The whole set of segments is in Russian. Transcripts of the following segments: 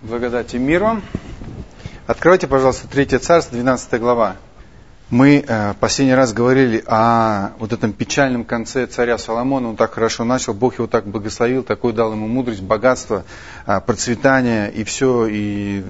Благодать и мир вам. Откройте, пожалуйста, 3 Царство, 12 глава. Мы последний раз говорили о вот этом печальном конце царя Соломона. Он так хорошо начал, Бог его так благословил, такой дал ему мудрость, богатство, процветание и все. И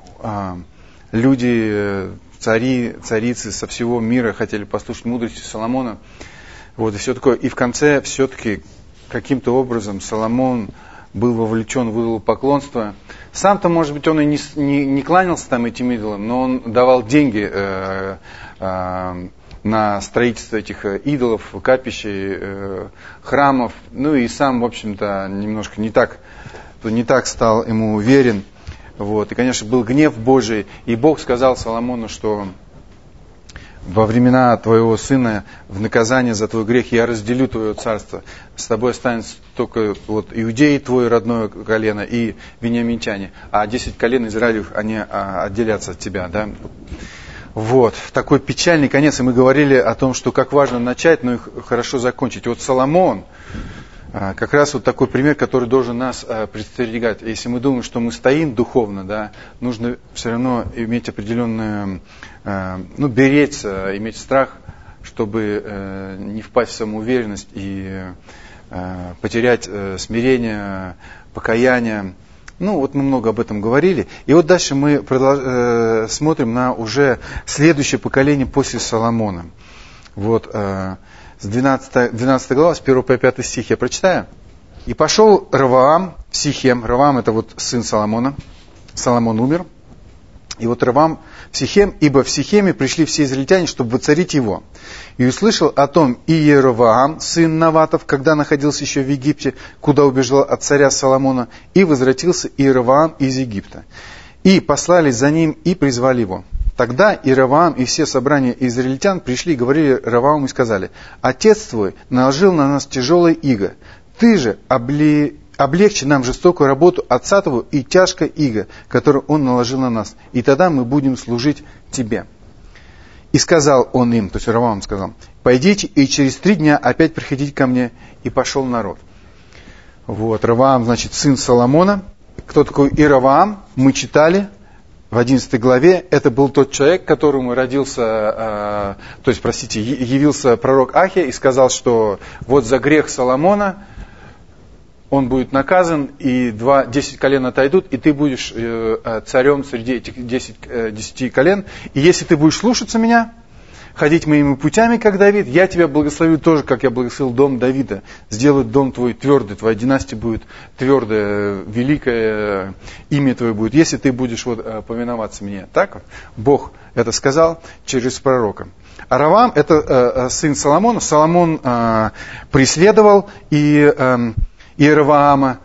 люди, цари, царицы со всего мира хотели послушать мудрости Соломона. Вот, и все такое. И в конце все-таки каким-то образом Соломон был вовлечен в идолопоклонство. Сам-то, может быть, он и не кланялся там этим идолам, но он давал деньги на строительство этих идолов, капищей, храмов. Ну и сам, в общем-то, немножко не так стал ему верен. Вот. И, конечно, был гнев Божий. И Бог сказал Соломону, что во времена твоего сына в наказание за твой грех я разделю твое царство. С тобой останется только вот иудеи, твое родное колено, и вениаминчане. А 10 колен Израилев, они отделятся от тебя. Да? Вот. Такой печальный конец. И мы говорили о том, что как важно начать, но и хорошо закончить. Вот Соломон, как раз вот такой пример, который должен нас предостерегать. Если мы думаем, что мы стоим духовно, да, нужно все равно иметь определенную, беречься, иметь страх, чтобы не впасть в самоуверенность и потерять смирение, покаяние. Ну, вот мы много об этом говорили. И вот дальше мы смотрим на уже следующее поколение после Соломона. Вот, с 12 глава, с 1 по 5 стих я прочитаю. «И пошел Ровоам в Сихем». Ровоам — это вот сын Соломона. Соломон умер. И вот Ровоам в Сихем, ибо в Сихеме пришли все израильтяне, чтобы воцарить его. И услышал о том и Иеровоам, сын Наватов, когда находился еще в Египте, куда убежал от царя Соломона, и возвратился Иеровоам из Египта. И послали за ним и призвали его. Тогда и Ровоам, и все собрания израильтян пришли и говорили Ровоаму и сказали: «Отец твой наложил на нас тяжелое иго. Ты же облегчи нам жестокую работу отца твоего и тяжкое иго, которое он наложил на нас, и тогда мы будем служить тебе». И сказал он им, то есть Ровоам сказал: «Пойдите и через 3 дня опять приходите ко мне». И пошел народ. Вот, Ровоам, значит, сын Соломона. Кто такой Иеровоам? Мы читали в 11 главе. Это был тот человек, которому явился пророк Ахия и сказал, что вот за грех Соломона он будет наказан, и 10 колен отойдут, и ты будешь царем среди этих 10 колен. И если ты будешь слушаться меня, ходить моими путями, как Давид, я тебя благословлю тоже, как я благословил дом Давида. Сделаю дом твой твердый, твоя династия будет твердая, великое имя твое будет, если ты будешь повиноваться мне. Так вот Бог это сказал через пророка. А Ровоам — это сын Соломона. Соломон преследовал Иеровоама,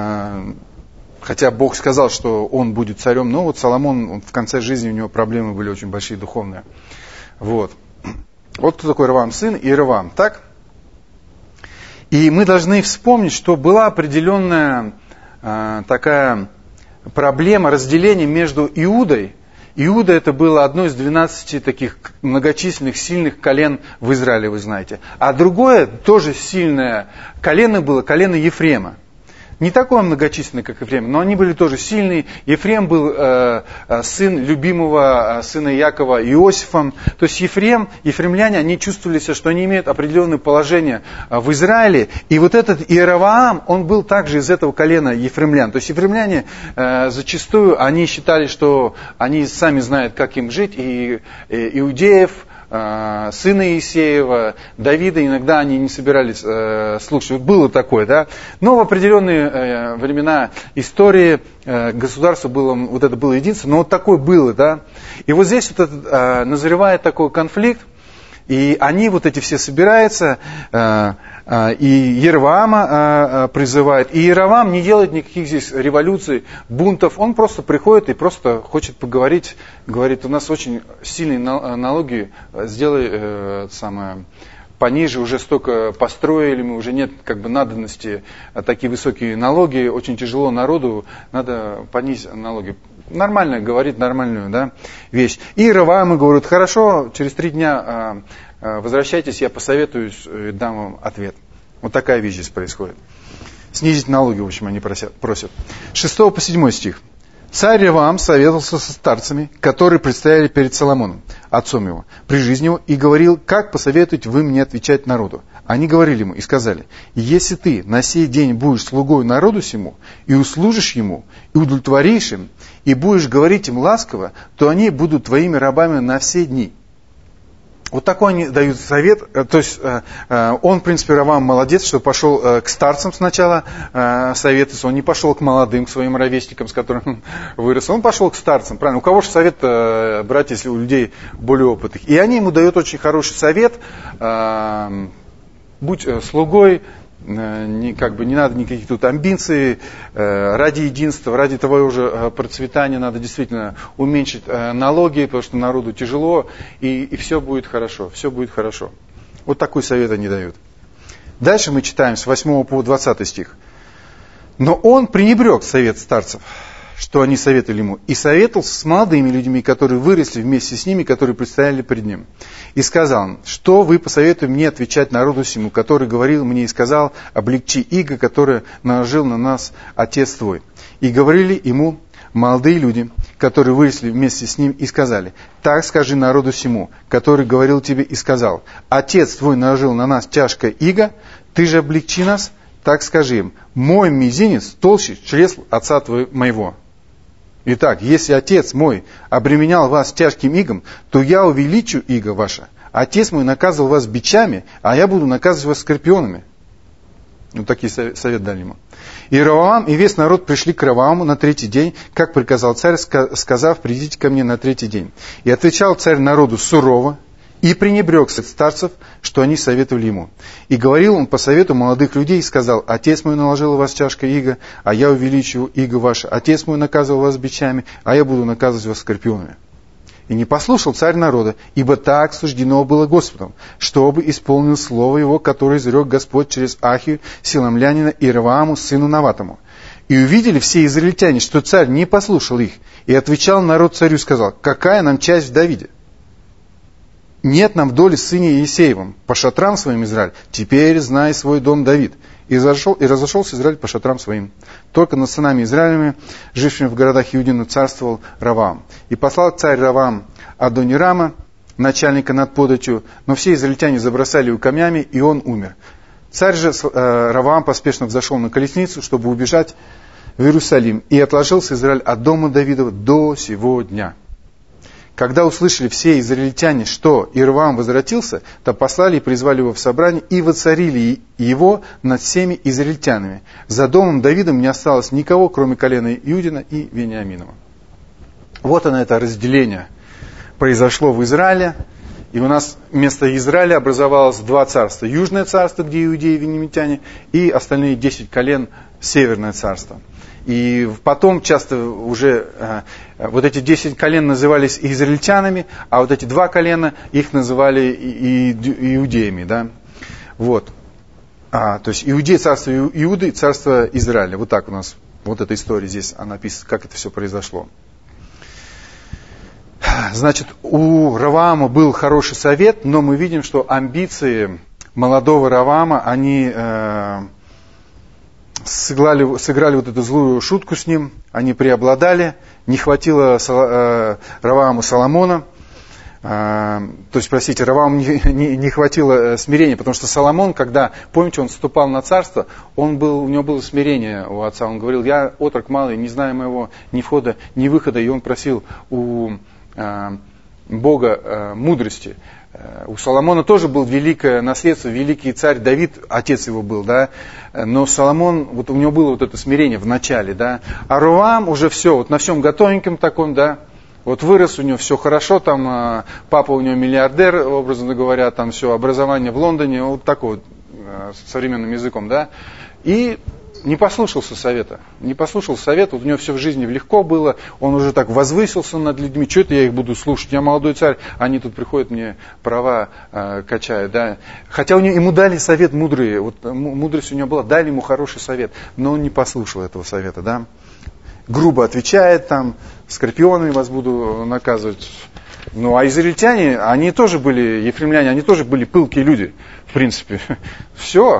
хотя Бог сказал, что он будет царем, но вот Соломон в конце жизни, у него проблемы были очень большие духовные. Вот кто такой Ровоам, сын Иеровоам, так? И мы должны вспомнить, что была определенная такая проблема разделения между Иудой. Иуда — это было одно из 12 таких многочисленных, сильных колен в Израиле, вы знаете. А другое, тоже сильное колено было колено Ефрема. Не такое многочисленное, как Ефрем, но они были тоже сильные. Ефрем был сын любимого сына Якова Иосифом. То есть ефремляне, они чувствовали себя, что они имеют определенное положение в Израиле. И вот этот Иеровоам, он был также из этого колена ефремлян. То есть ефремляне зачастую, они считали, что они сами знают, как им жить. И иудеев, сына Иисеева, Давида, иногда они не собирались слушать. Было такое, да? Но в определенные времена истории государство было, вот это было единство, но вот такое было, да? И вот здесь вот это, назревает такой конфликт, и они вот эти все собираются, и Иеровоама призывает. И Иеровоам не делает никаких здесь революций, бунтов. Он просто приходит и просто хочет поговорить. Говорит: у нас очень сильные налоги, сделай пониже, уже столько построили, мы уже нет надобности такие высокие налоги, очень тяжело народу, надо понизить налоги. Нормально говорит, нормальную вещь. И Иеровоам говорит: хорошо, через 3 дня возвращайтесь, я посоветуюсь, дам вам ответ. Вот такая вещь здесь происходит. Снизить налоги, в общем, они просят. 6 по 7 стих. Царь Ровоам советовался со старцами, которые предстояли перед Соломоном, отцом его, при жизни его, и говорил: как посоветуете вы мне отвечать народу? Они говорили ему и сказали: если ты на сей день будешь слугой народу сему, и услужишь ему, и удовлетворишь им, и будешь говорить им ласково, то они будут твоими рабами на все дни. Вот такой они дают совет. То есть он, в принципе, Ровоам молодец, что пошел к старцам сначала советоваться. Он не пошел к молодым, к своим ровесникам, с которыми вырос. Он пошел к старцам. Правильно? У кого же совет брать, если у людей более опытных? И они ему дают очень хороший совет. Будь слугой, не надо никаких тут амбиций, ради единства, ради того же процветания надо действительно уменьшить налоги, потому что народу тяжело, и все будет хорошо, все будет хорошо. Вот такой совет они дают. Дальше мы читаем с 8 по 20 стих. Но он пренебрег совет старцев, что они советовали ему, и советовался с молодыми людьми, которые выросли вместе с ними, которые предстояли перед ним. И сказал: что вы посоветуете мне отвечать народу сему, который говорил мне и сказал: облегчи иго, которое наложил на нас отец твой. И говорили ему молодые люди, которые выросли вместе с ним, и сказали: так скажи народу сему, который говорил тебе и сказал: отец твой наложил на нас тяжкое иго, ты же облегчи нас, так скажи им: мой мизинец толще чресл отца моего. Итак, если отец мой обременял вас тяжким игом, то я увеличу иго ваше. Отец мой наказывал вас бичами, а я буду наказывать вас скорпионами. Вот такие советы дали ему. И Ровоам, и весь народ пришли к Ровоаму на третий день, как приказал царь, сказав: придите ко мне на третий день. И отвечал царь народу сурово, и пренебрег старцев, что они советовали ему. И говорил он по совету молодых людей, и сказал: отец мой наложил вас тяжкое иго, а я увеличу иго ваше. Отец мой наказывал вас бичами, а я буду наказывать вас скорпионами. И не послушал царь народа, ибо так суждено было Господом, чтобы исполнил слово его, которое изрек Господь через Ахию, силамлянина, и Ровоаму, сыну Наватому. И увидели все израильтяне, что царь не послушал их, и отвечал народ царю, сказал: какая нам часть в Давиде? Нет нам в доле сыне Иисеевом, по шатрам своим Израиль, теперь знай свой дом Давид. И разошелся Израиль по шатрам своим. Только над сынами Израилевыми, жившими в городах Иудина, царствовал Ровоам. И послал царь Ровоам Адонирама, начальника над податью, но все израильтяне забросали его камнями, и он умер. Царь же Ровоам поспешно взошел на колесницу, чтобы убежать в Иерусалим, и отложился Израиль от дома Давидова до сего дня. Когда услышали все израильтяне, что Ровоам возвратился, то послали и призвали его в собрание, и воцарили его над всеми израильтянами. За домом Давидом не осталось никого, кроме колена Иудина и Вениаминова. Вот оно, это разделение произошло в Израиле. И у нас вместо Израиля образовалось два царства. Южное царство, где иудеи и вениамитяне, и остальные 10 колен, Северное царство. И потом часто уже вот эти 10 колен назывались израильтянами, а вот эти два колена их называли иудеями. Да? Вот. То есть иудеи, царство Иуды, царство Израиля. Вот так у нас, вот эта история здесь она описывает, как это все произошло. Значит, у Ровоама был хороший совет, но мы видим, что амбиции молодого Ровоама, они сыграли вот эту злую шутку с ним, они преобладали, не хватило Ровоаму Соломона, то есть, простите, Ровоаму не хватило смирения, потому что Соломон, когда, помните, он вступал на царство, у него было смирение у отца, он говорил: я отрок малый, не знаю моего ни входа, ни выхода, и он просил у Бога мудрости. У Соломона тоже было великое наследство, великий царь Давид, отец его был, да, но Соломон, вот у него было вот это смирение в начале, да, а Ровоам уже все, вот на всем готовеньком таком, да, вот вырос, у него все хорошо, там папа у него миллиардер, образно говоря, там все, образование в Лондоне, вот такой вот, современным языком, да, и не послушался совета, вот у него все в жизни легко было, он уже так возвысился над людьми, что это я их буду слушать, я молодой царь, они тут приходят, мне права качают, да. Хотя ему дали совет мудрый, вот мудрость у него была, дали ему хороший совет, но он не послушал этого совета, да. Грубо отвечает, там, скорпионами вас буду наказывать. Ну, а израильтяне, они тоже были, ефремляне, они тоже были пылкие люди, в принципе. Все.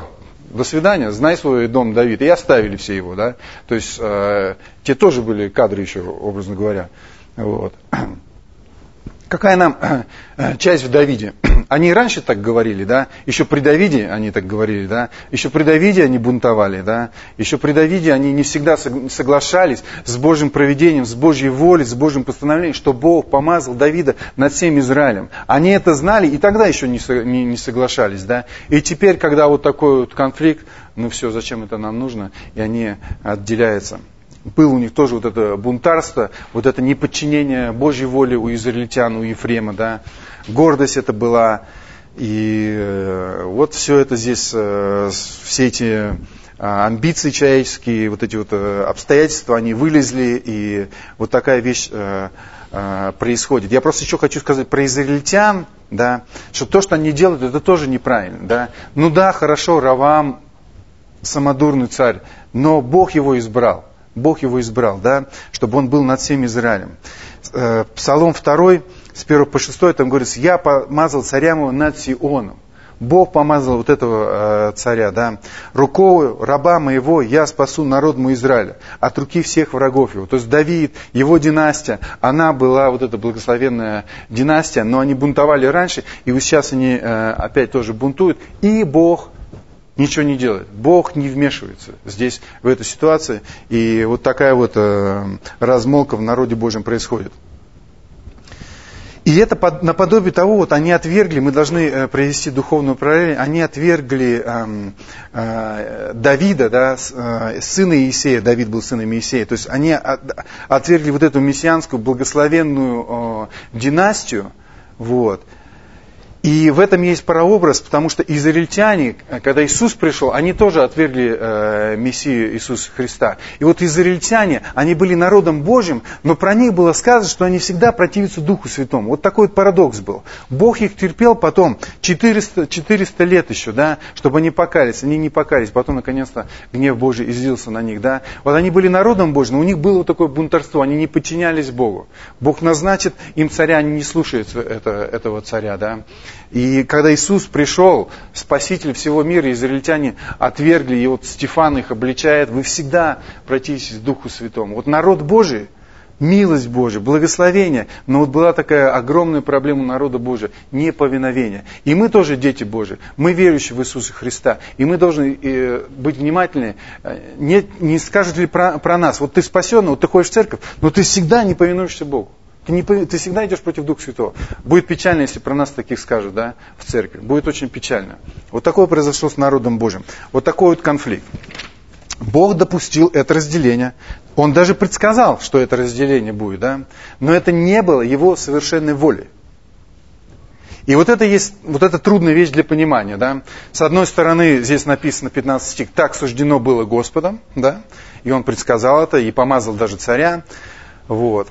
до свидания, знай свой дом, Давид. И оставили все его, да. То есть, те тоже были кадры еще, образно говоря. Вот. Какая нам часть в Давиде? Они и раньше так говорили, да? Еще при Давиде они так говорили, да? Еще при Давиде они бунтовали, да? Еще при Давиде они не всегда соглашались с Божьим провидением, с Божьей волей, с Божьим постановлением, что Бог помазал Давида над всем Израилем. Они это знали и тогда еще не соглашались, да? И теперь, когда вот такой вот конфликт, ну все, зачем это нам нужно? И они отделяются. Было у них тоже вот это бунтарство, вот это неподчинение Божьей воле у израильтян, у Ефрема, да. Гордость это была. И вот все это здесь, все эти амбиции человеческие, вот эти вот обстоятельства, они вылезли, и вот такая вещь происходит. Я просто еще хочу сказать про израильтян, да, что то, что они делают, это тоже неправильно, да. Ну да, хорошо, Ровам самодурный царь, но Бог его избрал. Бог его избрал, да, чтобы он был над всем Израилем. Псалом 2, с 1 по 6, там говорится, я помазал царя моего над Сионом. Бог помазал вот этого царя, да. Рукою раба моего я спасу народ мой Израиля от руки всех врагов его. То есть Давид, его династия, она была вот эта благословенная династия, но они бунтовали раньше, и вот сейчас они опять тоже бунтуют, и Бог ничего не делает. Бог не вмешивается здесь, в эту ситуацию. И вот такая вот размолвка в народе Божьем происходит. И это наподобие того, вот они отвергли, мы должны провести духовное параллель, они отвергли Давида, да, сына Иисея, Давид был сыном Иисея, то есть они отвергли вот эту мессианскую благословенную династию, вот. И в этом есть прообраз, потому что израильтяне, когда Иисус пришел, они тоже отвергли Мессию Иисуса Христа. И вот израильтяне, они были народом Божьим, но про них было сказано, что они всегда противятся Духу Святому. Вот такой вот парадокс был. Бог их терпел потом 400 лет еще, да, чтобы они покались. Они не покались, потом наконец-то гнев Божий излился на них. Да. Вот они были народом Божьим, но у них было вот такое бунтарство, они не подчинялись Богу. Бог назначит им царя, они не слушаются этого царя, да. И когда Иисус пришел, Спаситель всего мира, израильтяне отвергли, и вот Стефан их обличает, вы всегда противитесь Духу Святому. Вот народ Божий, милость Божия, благословение, но вот была такая огромная проблема у народа Божия, неповиновение. И мы тоже дети Божии, мы верующие в Иисуса Христа, и мы должны быть внимательны, не скажут ли про нас, вот ты спасенный, вот ты ходишь в церковь, но ты всегда не повинуешься Богу. Ты всегда идешь против Духа Святого. Будет печально, если про нас таких скажут, да, в церкви. Будет очень печально. Вот такое произошло с народом Божьим. Вот такой вот конфликт. Бог допустил это разделение. Он даже предсказал, что это разделение будет, да. Но это не было его совершенной волей. И вот это есть, вот это трудная вещь для понимания, да. С одной стороны, здесь написано 15 стих, так суждено было Господом, да. И он предсказал это, и помазал даже царя. Вот.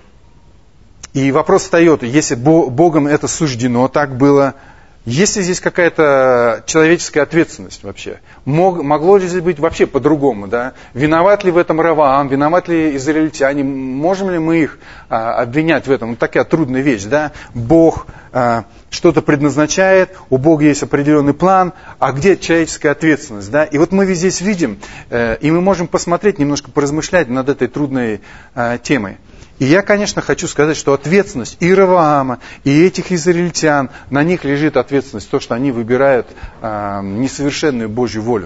И вопрос встает, если Богом это суждено, так было, есть ли здесь какая-то человеческая ответственность вообще? Могло ли здесь быть вообще по-другому? Да? Виноват ли в этом Ровоам, виноват ли израильтяне? Можем ли мы их обвинять в этом? Вот такая трудная вещь. Да? Бог что-то предназначает, у Бога есть определенный план, а где человеческая ответственность? Да? И вот мы здесь видим, и мы можем посмотреть, немножко поразмышлять над этой трудной темой. И я, конечно, хочу сказать, что ответственность и Ровоама, и этих израильтян, на них лежит ответственность, то, что они выбирают несовершенную Божью волю.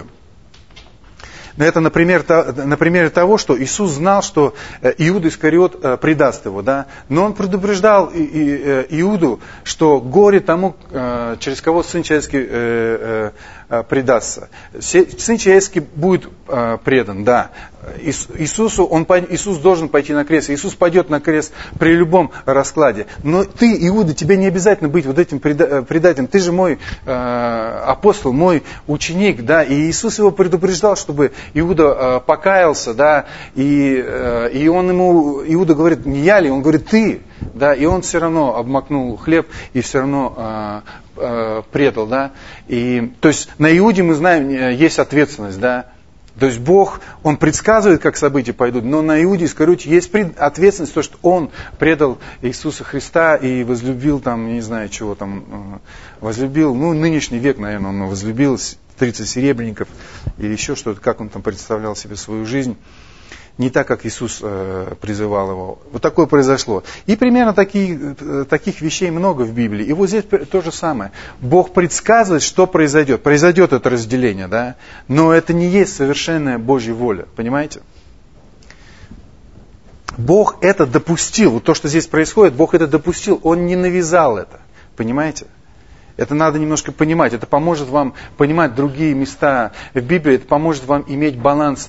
Это на примере того, что Иисус знал, что Иуда Искариот предаст его, да? Но он предупреждал Иуду, что горе тому, через кого Сын Человеческий предастся. Сын Человеческий будет предан, да. Иисус должен пойти на крест. Иисус пойдет на крест при любом раскладе. Но ты, Иуда, тебе не обязательно быть вот этим предателем. Ты же мой апостол, мой ученик, да. И Иисус его предупреждал, чтобы Иуда покаялся, да. И Иуда говорит, не я ли? Он говорит, ты. Да, и он все равно обмакнул хлеб и все равно предал, да. И, то есть на Иуде мы знаем, есть ответственность, да. То есть Бог, Он предсказывает, как события пойдут, но на Иуде Искариоте есть ответственность, то, что он предал Иисуса Христа и возлюбил там, не знаю чего там, возлюбил, нынешний век, наверное, он возлюбил 30 серебряников или еще что-то, как он там представлял себе свою жизнь. Не так, как Иисус призывал его. Вот такое произошло. И примерно таких вещей много в Библии. И вот здесь то же самое. Бог предсказывает, что произойдет. Произойдет это разделение, да? Но это не есть совершенная Божья воля. Понимаете? Бог это допустил. Вот то, что здесь происходит, Бог это допустил. Он не навязал это. Понимаете? Это надо немножко понимать. Это поможет вам понимать другие места в Библии. Это поможет вам иметь баланс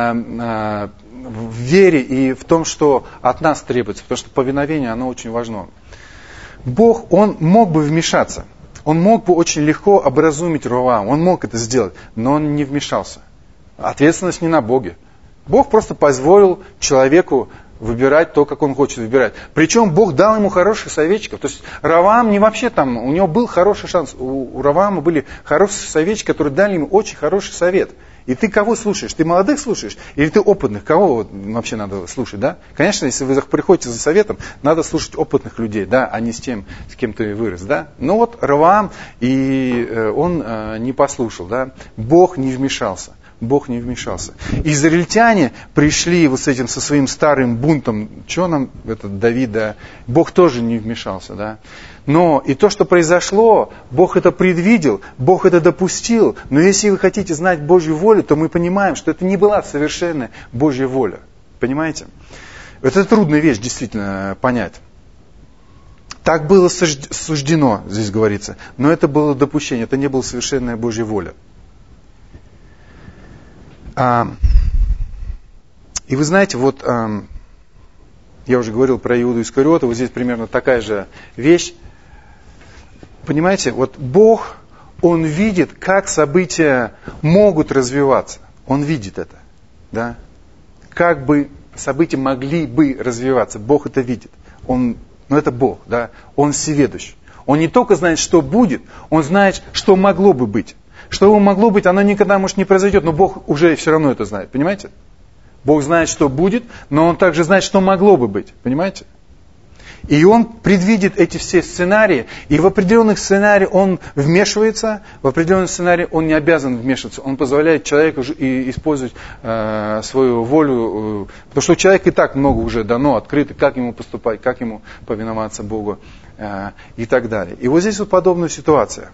в вере и в том, что от нас требуется. Потому что повиновение, оно очень важно. Бог, Он мог бы вмешаться. Он мог бы очень легко образумить Ровоама. Он мог это сделать, но Он не вмешался. Ответственность не на Боге. Бог просто позволил человеку выбирать то, как он хочет выбирать. Причем Бог дал ему хороших советчиков. То есть Ровоам не вообще там, у него был хороший шанс. У Ровоама были хорошие советчики, которые дали ему очень хороший совет. И ты кого слушаешь? Ты молодых слушаешь? Или ты опытных? Кого вообще надо слушать, да? Конечно, если вы приходите за советом, надо слушать опытных людей, да, а не с тем, с кем ты вырос, да? Но вот Ровоам, и он не послушал, да? Бог не вмешался. Бог не вмешался. Израильтяне пришли вот с этим, со своим старым бунтом. Что нам, этот Давид, да? Бог тоже не вмешался, да? Но и то, что произошло, Бог это предвидел, Бог это допустил. Но если вы хотите знать Божью волю, то мы понимаем, что это не была совершенная Божья воля. Понимаете? Это трудная вещь, действительно, понять. Так было суждено, здесь говорится. Но это было допущение, это не была совершенная Божья воля. И вы знаете, вот я уже говорил про Иуду Искариота, вот здесь примерно такая же вещь. Понимаете, вот Бог, Он видит, как события могут развиваться. Он видит это, да? Как бы события могли бы развиваться. Бог это видит. Но это Бог, да? Он всеведущ. Он не только знает, что будет, Он знает, что могло бы быть. Что могло быть, оно никогда, может, не произойдет, но Бог уже все равно это знает. Понимаете? Бог знает, что будет, но Он также знает, что могло бы быть. Понимаете? И Он предвидит эти все сценарии, и в определенных сценариях Он вмешивается, в определенных сценариях Он не обязан вмешиваться. Он позволяет человеку использовать свою волю, потому что у человека и так много уже дано, открыто, как ему поступать, как ему повиноваться Богу и так далее. И вот здесь вот подобная ситуация.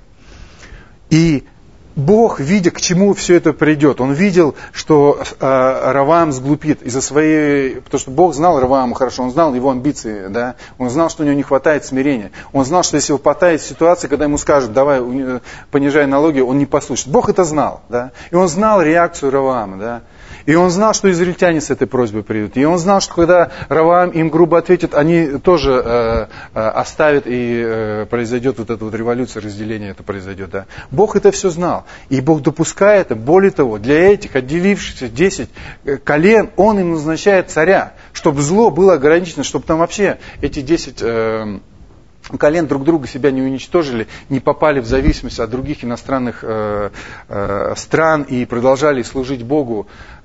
И Бог, видя, к чему все это придет, Он видел, что Ровоам сглупит из-за своей... Потому что Бог знал Ровоама хорошо, Он знал его амбиции, да? Он знал, что у него не хватает смирения. Он знал, что если его попадает в ситуацию, когда ему скажут, давай, понижай налоги, он не послушает. Бог это знал, да? И Он знал реакцию Ровоама, да? И Он знал, что израильтяне с этой просьбой придут. И Он знал, что когда Ровоам им грубо ответит, они тоже оставят, и произойдет вот эта вот революция, разделение это произойдет. Да? Бог это все знал. И Бог допускает это. Более того, для этих отделившихся 10 колен Он им назначает царя, чтобы зло было ограничено, чтобы там вообще эти 10... колен друг друга себя не уничтожили, не попали в зависимость от других иностранных стран и продолжали служить Богу.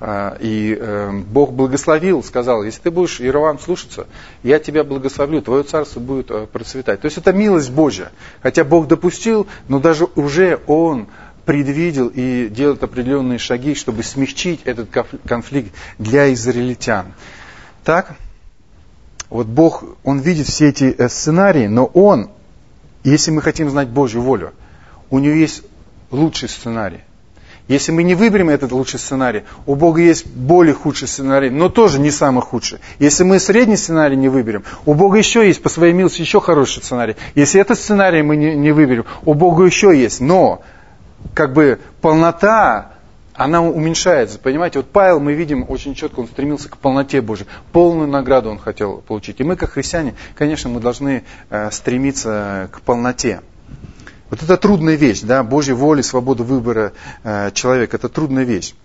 И Бог благословил, сказал, если ты будешь, Ровоам, слушаться, я тебя благословлю, твое царство будет процветать. То есть это милость Божья. Хотя Бог допустил, но даже уже Он предвидел и делает определенные шаги, чтобы смягчить этот конфликт для израильтян. Так? Вот Бог, Он видит все эти сценарии, но Он, если мы хотим знать Божью волю, у Него есть лучший сценарий. Если мы не выберем этот лучший сценарий, у Бога есть более худший сценарий, но тоже не самый худший. Если мы средний сценарий не выберем, у Бога еще есть по своей милости еще хороший сценарий. Если этот сценарий мы не выберем, у Бога еще есть. Но как бы полнота... она уменьшается, понимаете? Вот Павел, мы видим очень четко, он стремился к полноте Божией. Полную награду он хотел получить. И мы, как христиане, конечно, мы должны стремиться к полноте. Вот это трудная вещь, да? Божья воля, свобода выбора человека. Это трудная вещь.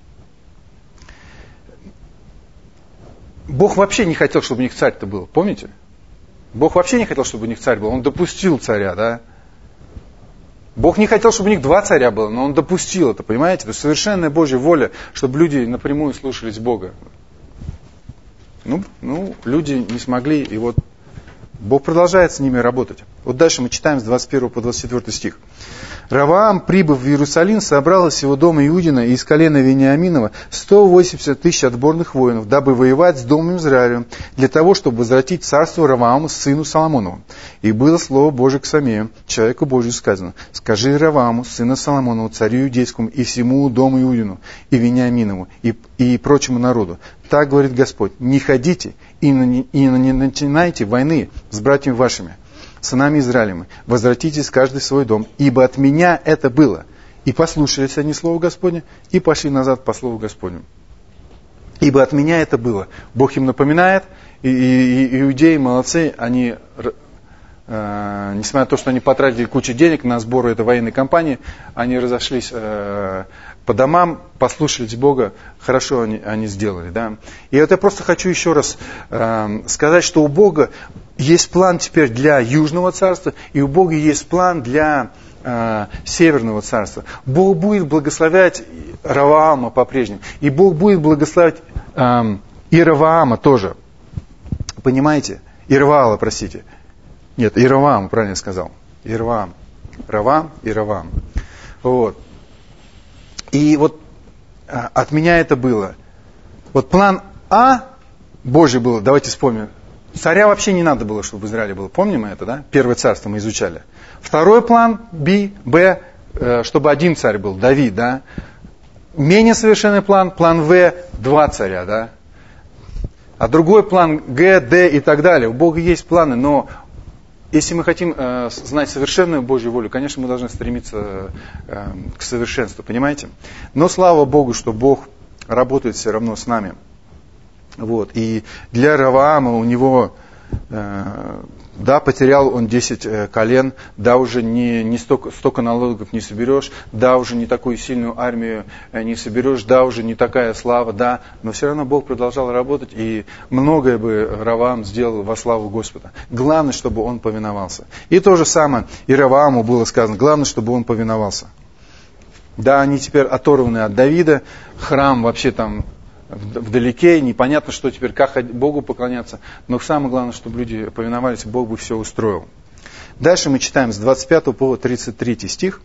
Бог вообще не хотел, чтобы у них царь-то был, помните? Бог вообще не хотел, чтобы у них царь был. Он допустил царя, да? Бог не хотел, чтобы у них 2 царя было, но Он допустил это, понимаете? Это совершенная Божья воля, чтобы люди напрямую слушались Бога. Ну, люди не смогли, и вот Бог продолжает с ними работать. Вот дальше мы читаем с 21 по 24 стих. Раваам, прибыв в Иерусалим, собрал из всего дома Иудина и из колена Вениаминова 180 тысяч отборных воинов, дабы воевать с домом Израилем, для того, чтобы возвратить царство Равааму, сыну Соломонову. И было слово Божие к Самею, человеку Божию сказано: «Скажи Равааму, сына Соломонову, царю Иудейскому, и всему дому Иудину, и Вениаминову, и прочему народу. Так говорит Господь: не ходите и не начинайте войны с братьями вашими, сынами Израилевыми, возвратитесь каждый в свой дом, ибо от меня это было». И послушались они слова Господня, и пошли назад по слову Господню. Ибо от меня это было. Бог им напоминает, и иудеи молодцы, они, несмотря на то, что они потратили кучу денег на сборы этой военной кампании, они разошлись по домам, послушались Бога, хорошо они сделали. Да? И вот я просто хочу еще раз сказать, что у Бога есть план теперь для Южного царства, и у Бога есть план для Северного царства. Бог будет благословлять Раваама по-прежнему, и Бог будет благословлять Иераваама тоже. Понимаете? Ирваала, простите. Нет, Иераваам, правильно я сказал. Иераваам. Раваам, Иераваам. Вот. И вот от меня это было. Вот план А Божий был, давайте вспомним. Царя вообще не надо было, чтобы в Израиле было. Помним мы это, да? Первое царство мы изучали. Второй план Б, чтобы один царь был, Давид, да? Менее совершенный план В, 2 царя, да? А другой план Г, Д и так далее. У Бога есть планы, но если мы хотим знать совершенную Божью волю, конечно, мы должны стремиться к совершенству, понимаете? Но слава Богу, что Бог работает все равно с нами. Вот. И для Раваама у него, да, потерял он 10 колен, да, уже не столько налогов не соберешь, да, уже не такую сильную армию не соберешь, да, уже не такая слава, да, но все равно Бог продолжал работать, и многое бы Раваам сделал во славу Господа. Главное, чтобы он повиновался. И то же самое и Равааму было сказано, главное, чтобы он повиновался. Да, они теперь оторваны от Давида, храм вообще там вдалеке, непонятно, что теперь, как Богу поклоняться, но самое главное, чтобы люди повиновались, Бог бы все устроил. Дальше мы читаем с 25 по 33 стих.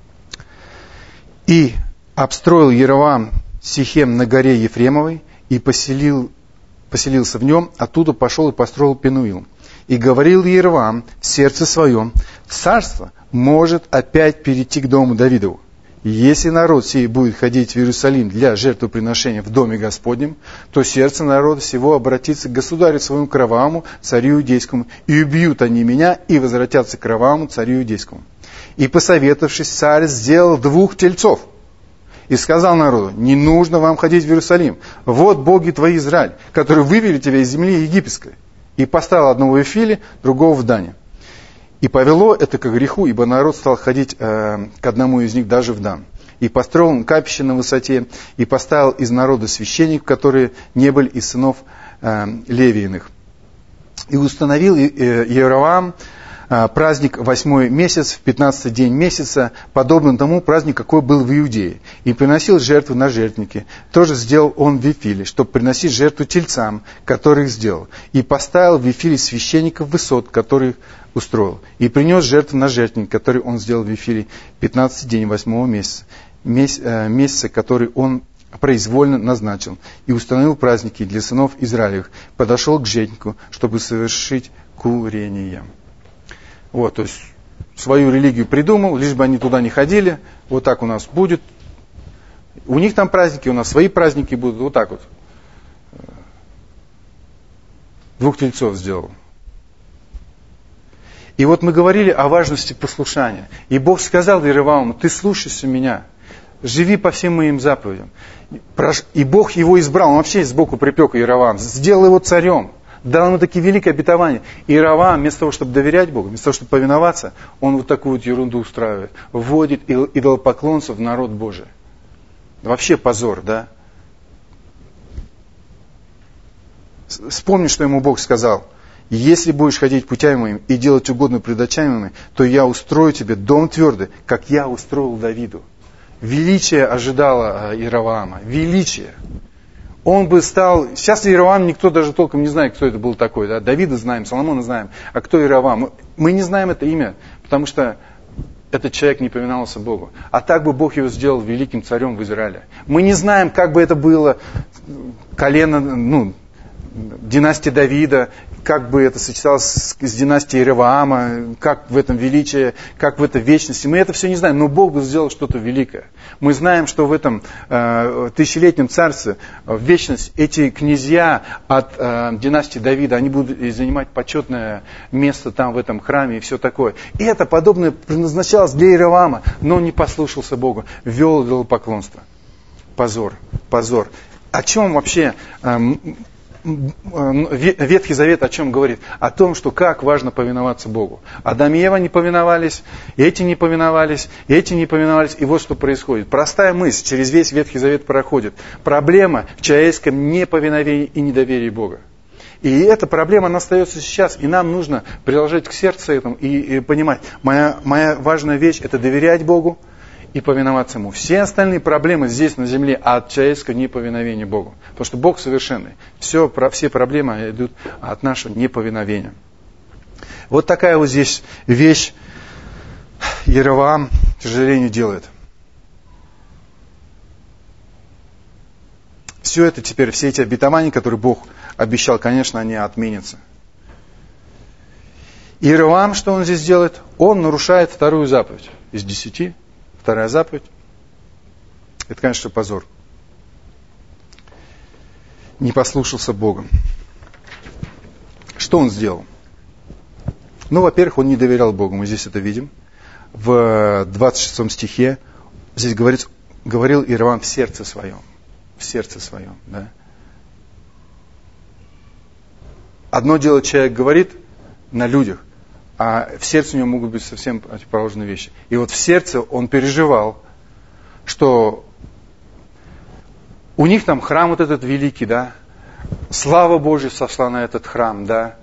«И обстроил Иераваам Сихем на горе Ефремовой, и поселился в нем, оттуда пошел и построил Пенуил. И говорил Иераваам в сердце своем: царство может опять перейти к дому Давидову. Если народ сей будет ходить в Иерусалим для жертвоприношения в доме Господнем, то сердце народа всего обратится к государю своему, к Равааму, царю иудейскому, и убьют они меня, и возвратятся к Равааму, царю иудейскому. И, посоветовавшись, царь сделал 2 тельцов, и сказал народу: не нужно вам ходить в Иерусалим. Вот боги твои, Израиль, которые вывели тебя из земли египетской. И поставил одного в Вифиле, другого в Дане. И повело это к греху, ибо народ стал ходить к одному из них даже в Дан. И построил он капище на высоте, и поставил из народа священников, которые не были из сынов Левииных. И установил Иераваам праздник 8-й месяц, в 15-й день месяца, подобно тому празднику, какой был в Иудее. И приносил жертву на жертвенники. Тоже сделал он в Вифиле, чтобы приносить жертву тельцам, которых сделал. И поставил в Вифиле священников высот, которых устроил. И принес жертву на жертвенник, который он сделал в Вифиле, 15-й день 8-го месяца, месяца, который он произвольно назначил. И установил праздники для сынов Израилевых. Подошел к жертвеннику, чтобы совершить курение. Вот, то есть свою религию придумал, лишь бы они туда не ходили. Вот так у нас будет. У них там праздники, у нас свои праздники будут. Вот так вот. 2 тельцов сделал. И вот мы говорили о важности послушания. И Бог сказал Иеравааму: ты слушайся меня, живи по всем моим заповедям. И Бог его избрал, он вообще сбоку припек Иераваам, сделал его царем. Дал ему такие великие обетования. И Иераваам, вместо того, чтобы доверять Богу, вместо того, чтобы повиноваться, он вот такую вот ерунду устраивает. Вводит идолопоклонцев в народ Божий. Вообще позор, да? Вспомни, что ему Бог сказал: если будешь ходить путями моим и делать угодно пред очами моими, то я устрою тебе дом твердый, как я устроил Давиду. Величие ожидало Иераваама. Величие. он бы стал... Сейчас Иеровоам никто даже толком не знает, кто это был такой. Да? Давида знаем, Соломона знаем. А кто Иеровоам? Мы не знаем это имя, потому что этот человек не повиновался Богу. А так бы Бог его сделал великим царем в Израиле. Мы не знаем, как бы это было, колено, династия Давида, как бы это сочеталось с династией Иеровоама, как в этом величие, как в этой вечности. Мы это все не знаем, но Бог бы сделал что-то великое. Мы знаем, что в этом тысячелетнем царстве, в вечность, эти князья от династии Давида, они будут занимать почетное место там в этом храме и все такое. И это подобное предназначалось для Иеровоама, но он не послушался Богу, вел идолопоклонство. Позор, позор. О чем вообще... Ветхий Завет о чем говорит? О том, что как важно повиноваться Богу. Адам и Ева не повиновались, эти не повиновались, эти не повиновались. И вот что происходит. Простая мысль через весь Ветхий Завет проходит. Проблема в человеческом неповиновении и недоверии Бога. И эта проблема, она остается сейчас. И нам нужно приложить к сердцу этому и понимать, моя важная вещь – это доверять Богу и повиноваться Ему. Все остальные проблемы здесь на земле от человеческого неповиновения Богу. Потому что Бог совершенный. Все проблемы идут от нашего неповиновения. Вот такая вот здесь вещь Иеровоам, к сожалению, делает. Все это теперь, все эти обетования, которые Бог обещал, конечно, они отменятся. Иеровоам, что он здесь делает? Он нарушает вторую заповедь из 10. Вторая заповедь. Это, конечно, позор. Не послушался Бога. Что он сделал? Во-первых, он не доверял Богу. Мы здесь это видим. В 26 стихе здесь говорил Иеровоам в сердце своем. В сердце своем. Да? Одно дело человек говорит на людях, а в сердце у него могут быть совсем противоположные вещи. И вот в сердце он переживал, что у них там храм вот этот великий, да, слава Божья сошла на этот храм, да,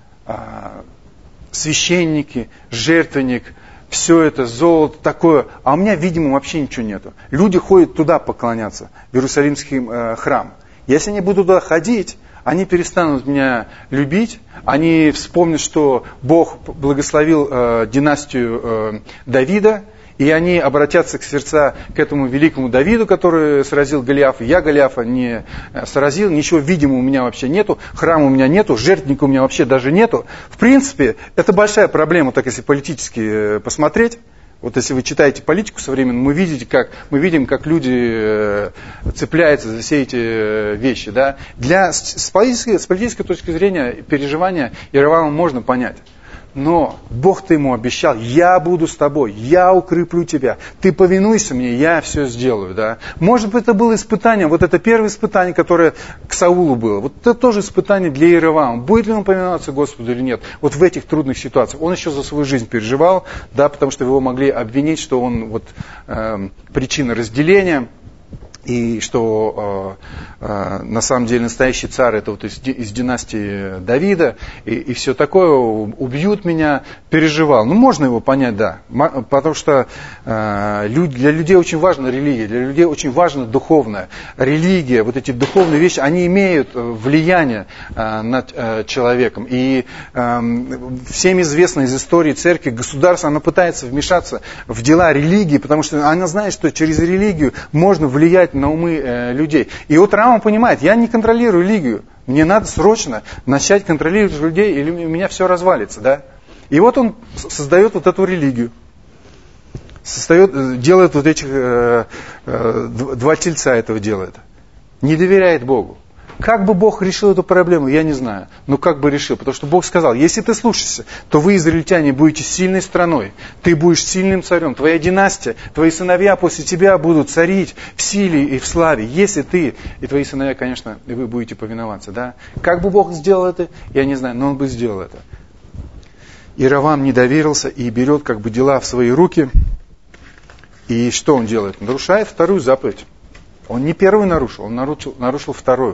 священники, жертвенник, все это, золото такое, а у меня, видимо, вообще ничего нету. Люди ходят туда поклоняться, в Иерусалимский храм. Если они будут туда ходить, они перестанут меня любить, они вспомнят, что Бог благословил династию Давида, и они обратятся к сердца к этому великому Давиду, который сразил Голиафа. Я Голиафа не сразил, ничего видимого у меня вообще нету, храма у меня нету, жертвенника у меня вообще даже нету. В принципе, это большая проблема, так если политически посмотреть. Вот если вы читаете политику современную, мы видим, как люди цепляются за все эти вещи. Да? С политической точки зрения переживания Иеровоама можно понять. Но Бог-то ему обещал, я буду с тобой, я укреплю тебя, ты повинуйся мне, я все сделаю. Да? Может быть, это было испытание, вот это первое испытание, которое к Саулу было. Вот это тоже испытание для Иеровоама. Будет ли он повиноваться Господу или нет? Вот в этих трудных ситуациях. Он еще за свою жизнь переживал, да, потому что его могли обвинить, что он причина разделения. И что на самом деле настоящий царь это вот из династии Давида, и все такое, убьют меня, переживал. Можно его понять, да, потому что для людей очень важна религия, для людей очень важна духовная. Религия, вот эти духовные вещи, они имеют влияние над человеком. И всем известно из истории церкви, государство, оно пытается вмешаться в дела религии, потому что она знает, что через религию можно влиять на умы людей. И вот Рама понимает, я не контролирую религию, мне надо срочно начать контролировать людей, или у меня все развалится. Да? И вот он создает вот эту религию. Делает вот этих два тельца этого делает. Не доверяет Богу. Как бы Бог решил эту проблему, я не знаю. Но как бы решил. Потому что Бог сказал, если ты слушаешься, то вы, израильтяне, будете сильной страной. Ты будешь сильным царем. Твоя династия, твои сыновья после тебя будут царить в силе и в славе. Если ты и твои сыновья, конечно, и вы будете повиноваться. Да? Как бы Бог сделал это, я не знаю, но Он бы сделал это. Иеровоам не доверился и берет как бы дела в свои руки. И что он делает? Нарушает вторую заповедь. Он не первую нарушил, он нарушил вторую.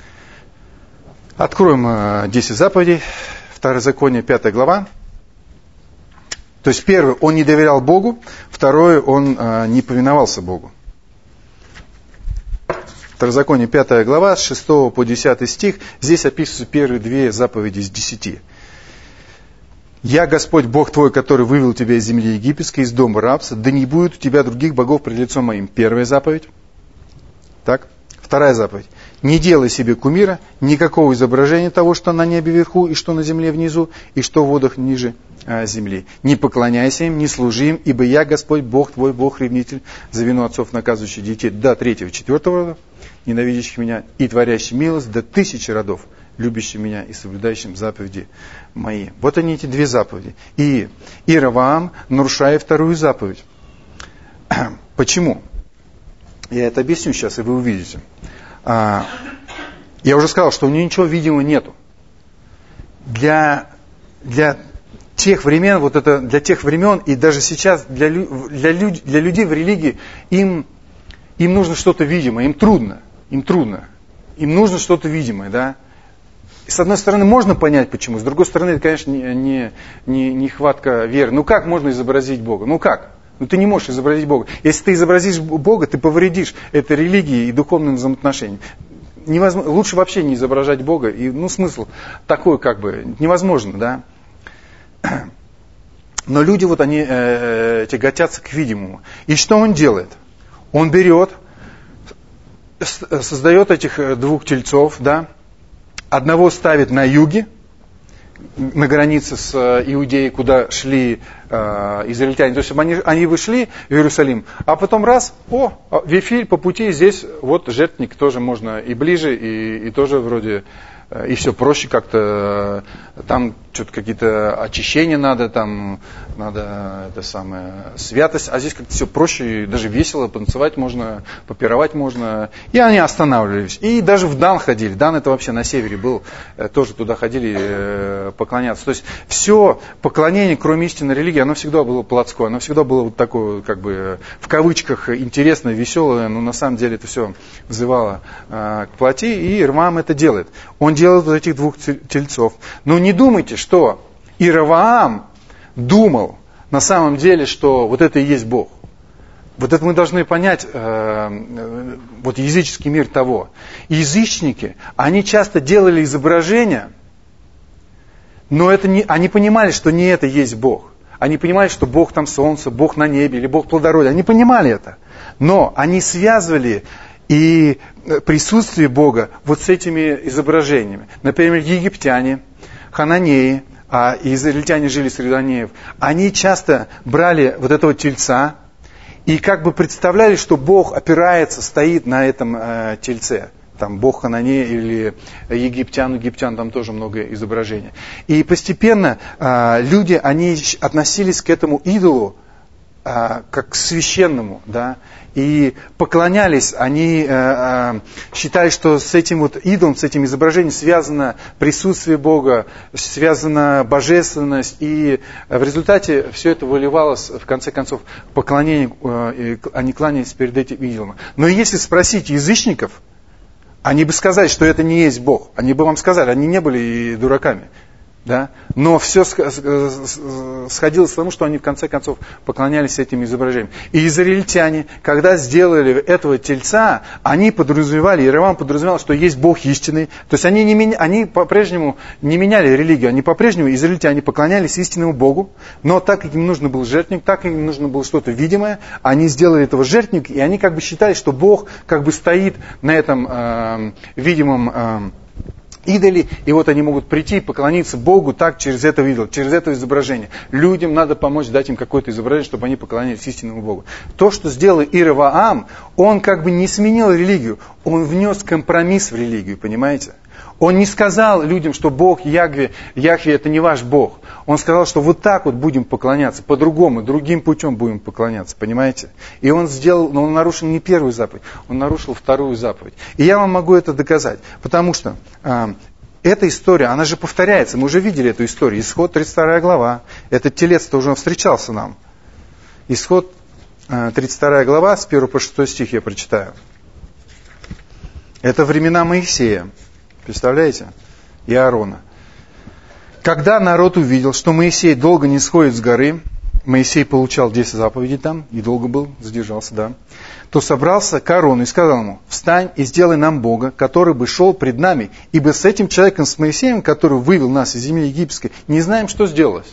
Откроем 10 заповедей, Второзаконие, 5 глава. То есть первый, он не доверял Богу, второе, он не повиновался Богу. Второзаконие 5 глава, с 6 по 10 стих. Здесь описываются первые 2 заповеди из 10. «Я, Господь, Бог твой, который вывел тебя из земли египетской, из дома рабства, да не будет у тебя других богов пред лицом моим». Первая заповедь. Так. Вторая заповедь. «Не делай себе кумира, никакого изображения того, что на небе вверху, и что на земле внизу, и что в водах ниже земли. Не поклоняйся им, не служи им, ибо я, Господь, Бог твой, Бог-ревнитель, за вину отцов наказывающий детей до 3-4 рода, ненавидящих меня, и творящий милость до 1000 родов, любящим меня и соблюдающим заповеди мои». Вот они, эти 2 заповеди. И Иеровоам, нарушая 2 заповедь. Почему? Я это объясню сейчас, и вы увидите. Я уже сказал, что у него ничего видимого нету. Для тех времен, вот это для тех времен, и даже сейчас для людей в религии, им нужно что-то видимое, им трудно. Им нужно что-то видимое, да. И с одной стороны, можно понять, почему. С другой стороны, это, конечно, не хватка веры. Ну как можно изобразить Бога? Ну как? Ну ты не можешь изобразить Бога. Если ты изобразишь Бога, ты повредишь этой религии и духовным взаимоотношениям. Невозможно, лучше вообще не изображать Бога. И, смысл такой, невозможно, да. Но люди, вот они тяготятся к видимому. И что он делает? Он берет, создает этих 2 тельцов, да. Одного ставит на юге, на границе с Иудеей, куда шли израильтяне. То есть они вышли в Иерусалим, а потом раз, Вифиль по пути, здесь вот жертвенник тоже можно и ближе, и тоже вроде, и все проще как-то. Там что-то какие-то очищения надо, там надо святость, а здесь как-то все проще, и даже весело, потанцевать можно, попировать можно. И они останавливались. И даже в Дан ходили. Дан это вообще на севере был, тоже туда ходили поклоняться. То есть все поклонение, кроме истинной религии, оно всегда было плотское, оно всегда было вот такое, в кавычках, интересное, веселое, но на самом деле это все взывало к плоти, и Иеровоам это делает. Он делает вот этих 2 тельцов. Но не думайте, что Иеровоам думал на самом деле, что вот это и есть Бог. Вот это мы должны понять, вот языческий мир того. Язычники, они часто делали изображения, но они понимали, что не это есть Бог. Они понимали, что Бог там солнце, Бог на небе или Бог плодородия. Они понимали это. Но они связывали и присутствие Бога вот с этими изображениями. Например, египтяне, хананеи, а израильтяне жили среди хананеев, они часто брали вот этого тельца и представляли, что Бог опирается, стоит на этом тельце. Там Бог хананея или египтян там тоже много изображений. И постепенно люди, они относились к этому идолу как к священному, да, и поклонялись, они считали, что с этим вот идолом, с этим изображением связано присутствие Бога, связана божественность, и в результате все это выливалось, в конце концов, в поклонение, они кланялись перед этим идолом. Но если спросить язычников, они бы сказали, что это не есть Бог. Они бы вам сказали, они не были и дураками. Да? Но все сходилось к тому, что они в конце концов поклонялись этим изображениям. И израильтяне, когда сделали этого тельца, они подразумевали, Иеровоам подразумевал, что есть Бог истинный. То есть они по-прежнему не меняли религию, они по-прежнему, израильтяне, поклонялись истинному Богу, но так как им нужно был жертвенник, так как им нужно было что-то видимое, они сделали этого жертвенника, и они считали, что Бог стоит на этом видимом идоли, и вот они могут прийти и поклониться Богу так через это идол, через это изображение. Людям надо помочь, дать им какое-то изображение, чтобы они поклонялись истинному Богу. То, что сделал Иеровоам, он не сменил религию, он внес компромисс в религию, понимаете? Он не сказал людям, что Бог Яхве это не ваш Бог. Он сказал, что вот так вот будем поклоняться, по-другому, другим путем будем поклоняться, понимаете? И он нарушил не первую заповедь, он нарушил вторую заповедь. И я вам могу это доказать, потому что эта история, она же повторяется, мы уже видели эту историю. Исход 32 глава, этот телец-то уже встречался нам. Исход 32 глава, с 1 по 6 стих я прочитаю. Это времена Моисея. Представляете? И Аарона. Когда народ увидел, что Моисей долго не сходит с горы, Моисей получал 10 заповедей там, и долго был, задержался, да, то собрался к Аарону и сказал ему: «Встань и сделай нам Бога, который бы шел пред нами, ибо с этим человеком, с Моисеем, который вывел нас из земли египетской, не знаем, что сделалось».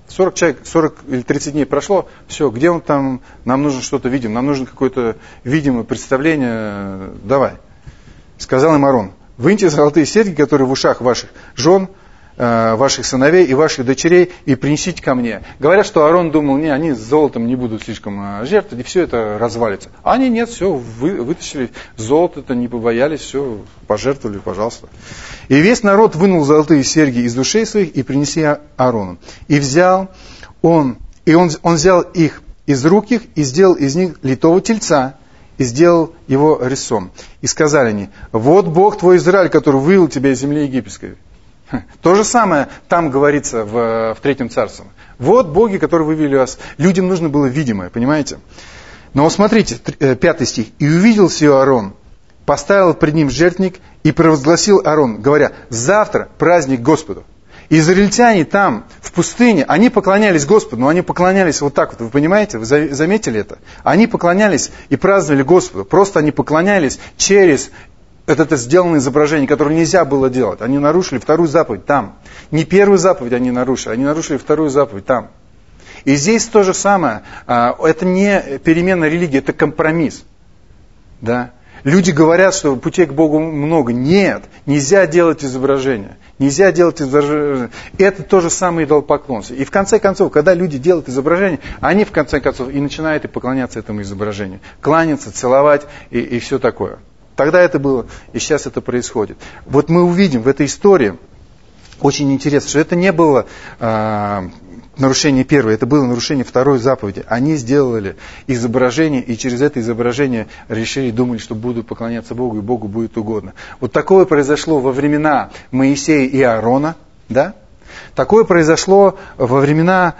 40 или 30 дней прошло, все, где он там, нам нужно что-то видим, нам нужно какое-то видимое представление, давай. Сказал им Аарон: «Выньте золотые серьги, которые в ушах ваших жен, ваших сыновей и ваших дочерей, и принесите ко мне». Говорят, что Аарон думал: не, они с золотом не будут слишком жертвовать, и все это развалится. А они нет, все, вытащили золото-то, не побоялись, все, пожертвовали, пожалуйста. И весь народ вынул золотые серьги из ушей своих и принеси Аарону. И он взял их из рук их и сделал из них литого тельца, и сделал его резцом. И сказали они: «Вот Бог твой Израиль, который вывел тебя из земли египетской». То же самое там говорится в 3 царстве. Вот боги, которые вывели вас. Людям нужно было видимое, понимаете? Но вот смотрите, 5 стих. «И увидел сие Аарон, поставил пред ним жертвенник, и провозгласил Аарон, говоря: завтра праздник Господу». Израильтяне там, в пустыне, они поклонялись Господу, но они поклонялись вот так вот, вы понимаете, вы заметили это? Они поклонялись и праздновали Господу, просто они поклонялись через это сделанное изображение, которое нельзя было делать. Они нарушили 2 заповедь там. Не 1 заповедь они нарушили 2 заповедь там. И здесь то же самое. Это не перемена религии, это компромисс. Да? Люди говорят, что путей к Богу много. Нет, нельзя делать изображения. Нельзя делать изображения. Это то же самое идолопоклонство. И в конце концов, когда люди делают изображение, они в конце концов и начинают и поклоняться этому изображению. Кланяться, целовать и все такое. Тогда это было, и сейчас это происходит. Вот мы увидим в этой истории, очень интересно, что это не было нарушение 1, это было нарушение 2 заповеди. Они сделали изображение, и через это изображение решили, думали, что будут поклоняться Богу, и Богу будет угодно. Вот такое произошло во времена Моисея и Аарона, да? Такое произошло во времена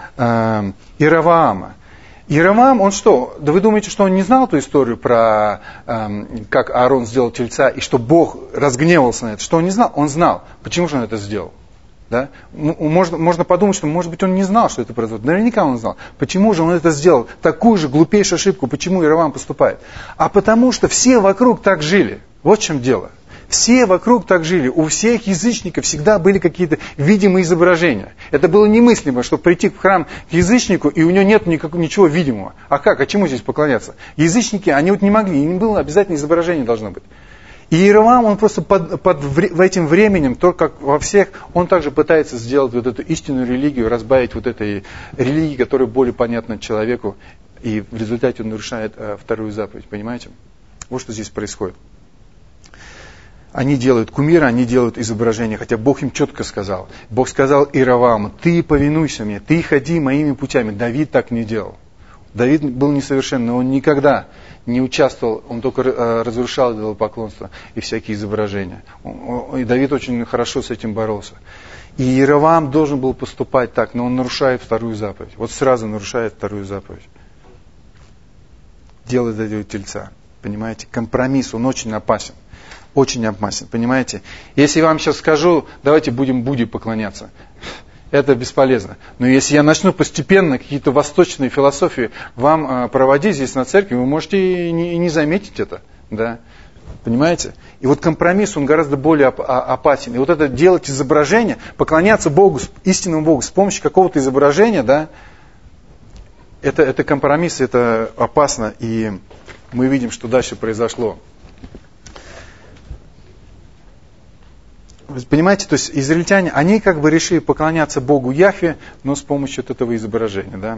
Иеровоама. Иеровоам, он что? Да вы думаете, что он не знал эту историю про как Аарон сделал тельца, и что Бог разгневался на это? Что он не знал? Он знал. Почему же он это сделал? Да? Можно подумать, что, может быть, он не знал, что это произойдет. Наверняка он знал. Почему же он это сделал? Такую же глупейшую ошибку. Почему Иеровоам поступает? А потому что все вокруг так жили. Вот в чем дело. Все вокруг так жили. У всех язычников всегда были какие-то видимые изображения. Это было немыслимо, чтобы прийти в храм к язычнику, и у него нет ничего видимого. А как? А чему здесь поклоняться? Язычники, они вот не могли. Им было обязательно изображение должно быть. И Иеровоам, он просто в этим временем, только как во всех, он также пытается сделать вот эту истинную религию, разбавить вот этой религией, которая более понятна человеку, и в результате он нарушает 2 заповедь. Понимаете? Вот что здесь происходит. Они делают кумиры, они делают изображения, хотя Бог им четко сказал. Бог сказал Иеровоаму: ты повинуйся мне, ты ходи моими путями. Давид так не делал. Давид был несовершенный, он никогда не участвовал, он только разрушал идолопоклонство и всякие изображения. И Давид очень хорошо с этим боролся. И Иеровоам должен был поступать так, но он нарушает 2 заповедь. Вот сразу нарушает 2 заповедь. Делает этого тельца. Понимаете? Компромисс, он очень опасен. Очень опасен, понимаете? Если я вам сейчас скажу, давайте будем Будде поклоняться, это бесполезно. Но если я начну постепенно какие-то восточные философии вам проводить здесь на церкви, вы можете и не заметить это. Да? Понимаете? И вот компромисс, он гораздо более опасен. И вот это делать изображение, поклоняться Богу, истинному Богу с помощью какого-то изображения, да, это компромисс, это опасно. И мы видим, что дальше произошло. Вы понимаете, то есть израильтяне, они как бы решили поклоняться Богу Яхве, но с помощью вот этого изображения. Да?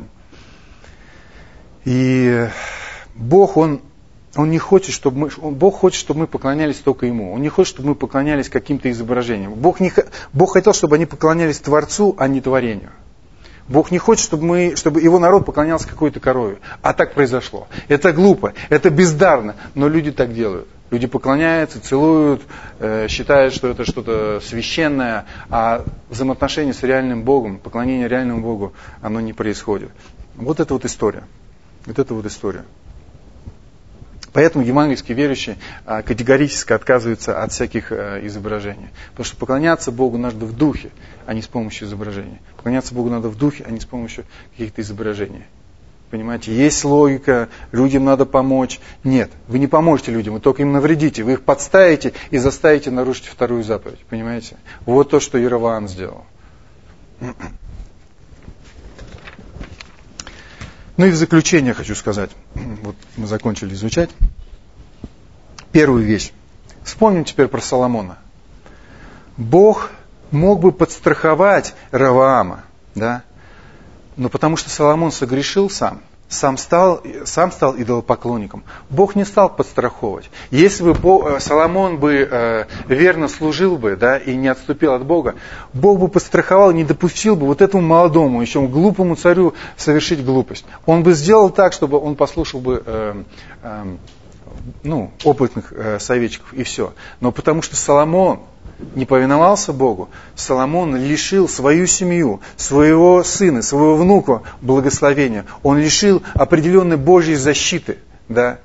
И Бог, Он не хочет, чтобы Бог хочет, чтобы мы поклонялись только Ему. Он не хочет, чтобы мы поклонялись каким-то изображениям. Бог хотел, чтобы они поклонялись Творцу, а не творению. Бог не хочет, чтобы его народ поклонялся какой-то корове. А так произошло. Это глупо, это бездарно, но люди так делают. Люди поклоняются, целуют, считают, что это что-то священное, а взаимоотношения с реальным Богом, поклонение реальному Богу, оно не происходит. Вот это вот история. Вот это вот история. Поэтому евангельские верующие категорически отказываются от всяких изображений. Потому что поклоняться Богу надо в духе, а не с помощью изображений. Поклоняться Богу надо в духе, а не с помощью каких-то изображений. Понимаете, есть логика, людям надо помочь. Нет, вы не поможете людям, вы только им навредите. Вы их подставите и заставите нарушить вторую заповедь. Понимаете? Вот то, что Иеровоам сделал. Ну и в заключение хочу сказать. Вот мы закончили изучать. Первую вещь. Вспомним теперь про Соломона. Бог мог бы подстраховать Ровоама, да? Но потому что Соломон согрешил сам стал идолопоклонником. Бог не стал подстраховывать. Если бы Соломон бы верно служил бы, да, и не отступил от Бога, Бог бы подстраховал, не допустил бы вот этому молодому, еще глупому царю совершить глупость. Он бы сделал так, чтобы он послушал бы опытных советчиков, и все. Но потому что Соломон не повиновался Богу, Соломон лишил свою семью, своего сына, своего внука благословения. Он лишил определенной Божьей защиты. Да?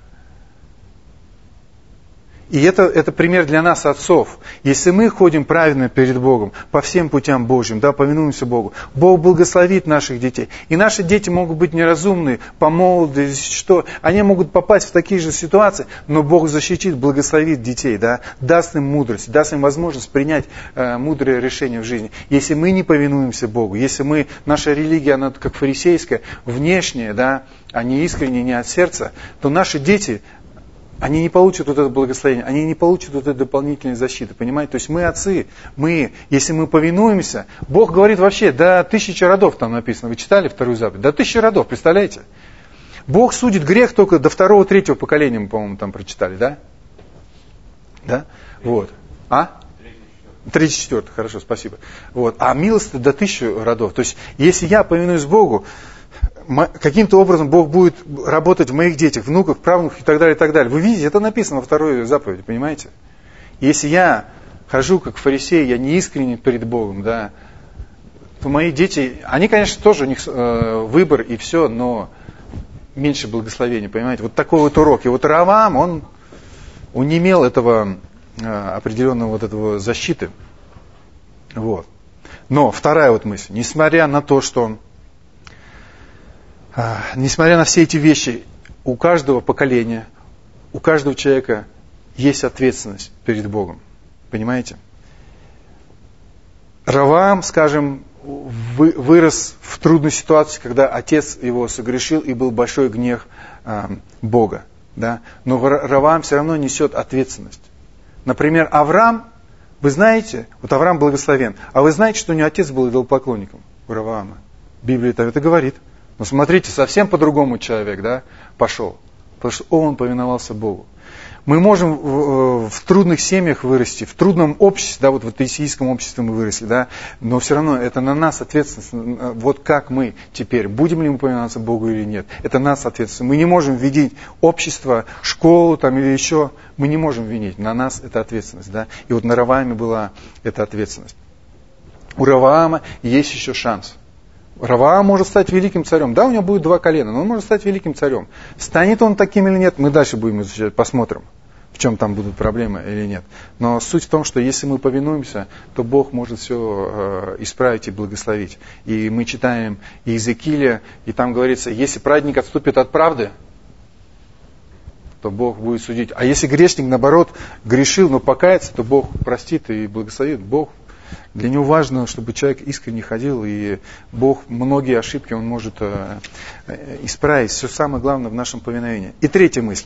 И это пример для нас, отцов. Если мы ходим правильно перед Богом, по всем путям Божьим, да, повинуемся Богу, Бог благословит наших детей. И наши дети могут быть неразумные, по молодости, что они могут попасть в такие же ситуации, но Бог защитит, благословит детей, да, даст им мудрость, даст им возможность принять мудрое решение в жизни. Если мы не повинуемся Богу, если наша религия, она как фарисейская, внешняя, да, а не искренняя, не от сердца, то наши дети, они не получат вот это благословение, они не получат вот этой дополнительной защиты, понимаете? То есть мы отцы, если мы повинуемся, Бог говорит вообще, до 1000 родов там написано, вы читали вторую заповедь? До 1000 родов, представляете? Бог судит грех только до 2-3 поколения, мы, по-моему, там прочитали, да? Да? Вот. 3-4, хорошо, спасибо. Вот. А милость до 1000 родов. То есть, если я повинуюсь Богу, каким-то образом Бог будет работать в моих детях, внуках, правнуках и так далее, и так далее. Вы видите, это написано во второй заповеди, понимаете? Если я хожу как фарисей, я не искренен перед Богом, да, то мои дети, они, конечно, тоже у них выбор и все, но меньше благословения, понимаете? Вот такой вот урок. И вот Ровоам, он не имел этого определенного вот этого защиты. Вот. Но вторая вот мысль. Несмотря на то, что несмотря на все эти вещи, у каждого поколения, у каждого человека есть ответственность перед Богом. Понимаете? Ровоам, скажем, вырос в трудной ситуации, когда отец его согрешил и был большой гнев Бога. Да? Но Ровоам все равно несет ответственность. Например, Авраам, вы знаете, вот Авраам благословен, а вы знаете, что у него отец был идолопоклонником, у Ровоама? Библия это говорит. Но смотрите, совсем по-другому человек, да, пошел. Потому что он повиновался Богу. Мы можем в трудных семьях вырасти, в трудном обществе, да, вот в атеистическом обществе мы выросли, да, но все равно это на нас ответственность, вот как мы теперь, будем ли мы повиноваться Богу или нет. Это нас ответственность. Мы не можем винить общество, школу там или еще, мы не можем винить, на нас это ответственность, да. И вот на Ровоаме была эта ответственность. У Ровоама есть еще шанс. Ровоам может стать великим царем. Да, у него будет 2 колена, но он может стать великим царем. Станет он таким или нет, мы дальше будем изучать, посмотрим, в чем там будут проблемы или нет. Но суть в том, что если мы повинуемся, то Бог может все исправить и благословить. И мы читаем Иезекииля, и там говорится, если праведник отступит от правды, то Бог будет судить. А если грешник, наоборот, грешил, но покается, то Бог простит и благословит. Бог, для него важно, чтобы человек искренне ходил, и Бог многие ошибки он может исправить. Все самое главное в нашем повиновении. И третья мысль.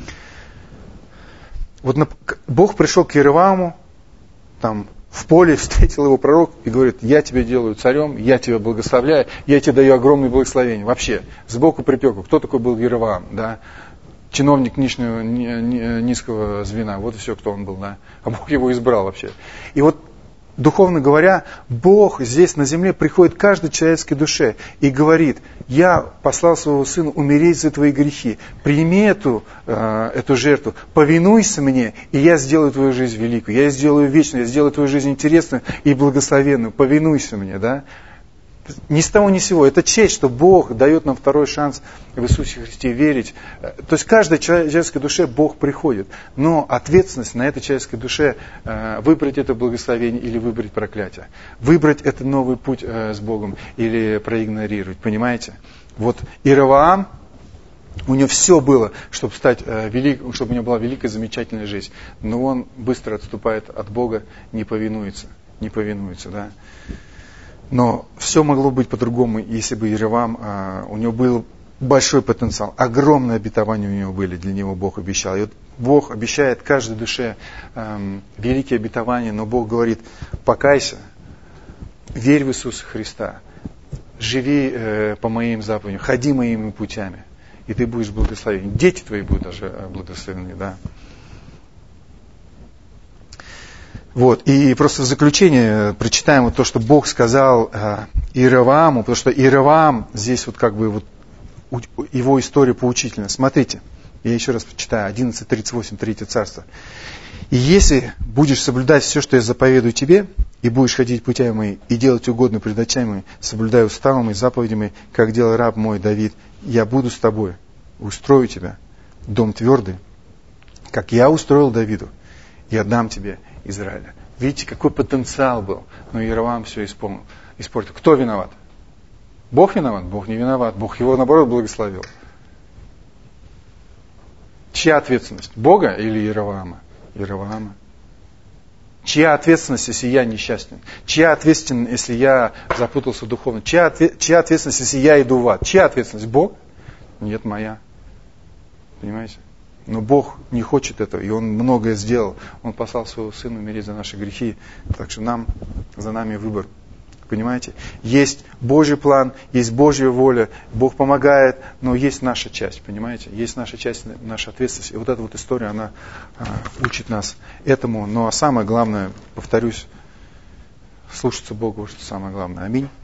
Вот Бог пришел к Иеровоаму, там в поле встретил его пророк и говорит, я тебя делаю царем, я тебя благословляю, я тебе даю огромное благословение. Вообще, сбоку припеку. Кто такой был Иеровоам? Да? Чиновник низкого звена. Вот и все, кто он был. Да? А Бог его избрал вообще. И вот, духовно говоря, Бог здесь на земле приходит к каждой человеческой душе и говорит, я послал своего сына умереть за твои грехи, прими эту жертву, повинуйся мне, и я сделаю твою жизнь великую, я сделаю вечную, я сделаю твою жизнь интересную и благословенную, повинуйся мне. Да? Ни с того ни с сего. Это честь, что Бог дает нам второй шанс в Иисусе Христе верить. То есть каждой человеческой душе Бог приходит. Но ответственность на этой человеческой душе выбрать это благословение или выбрать проклятие. Выбрать этот новый путь с Богом или проигнорировать. Понимаете? Вот Иеровоам, у него все было, чтобы стать чтобы у него была великая, замечательная жизнь. Но он быстро отступает от Бога, не повинуется, да. Но все могло быть по-другому, если бы Иеровоам, у него был большой потенциал, огромные обетования у него были, для него Бог обещал. И вот Бог обещает каждой душе великие обетования, но Бог говорит: покайся, верь в Иисуса Христа, живи по моим заповедям, ходи моими путями, и ты будешь благословен. Дети твои будут даже благословены, да. Вот, и просто в заключение прочитаем вот то, что Бог сказал Иеровоаму, потому что Иеровоам здесь вот как бы вот его история поучительна. Смотрите, я еще раз прочитаю, 11:38, 3 царство. «И если будешь соблюдать все, что я заповедую тебе, и будешь ходить путями мои, и делать угодно пред очами моими, соблюдая уставами и заповедями, как делал раб мой Давид, я буду с тобой, устрою тебя, дом твердый, как я устроил Давиду, и отдам тебе Израиля». Видите, какой потенциал был, но Иеровоам все испортил. Кто виноват? Бог виноват? Бог не виноват. Бог его, наоборот, благословил. Чья ответственность? Бога или Иеровоама? Иеровоама. Чья ответственность, если я несчастен? Чья ответственность, если я запутался духовно? Чья ответственность, если я иду в ад? Чья ответственность? Бог? Нет, моя. Понимаете? Но Бог не хочет этого, и Он многое сделал. Он послал Своего Сына умереть за наши грехи. Так что за нами выбор. Понимаете? Есть Божий план, есть Божья воля, Бог помогает, но есть наша часть, понимаете? Есть наша часть, наша ответственность. И вот эта вот история, она учит нас этому. Но самое главное, повторюсь, слушаться Бога, что самое главное. Аминь.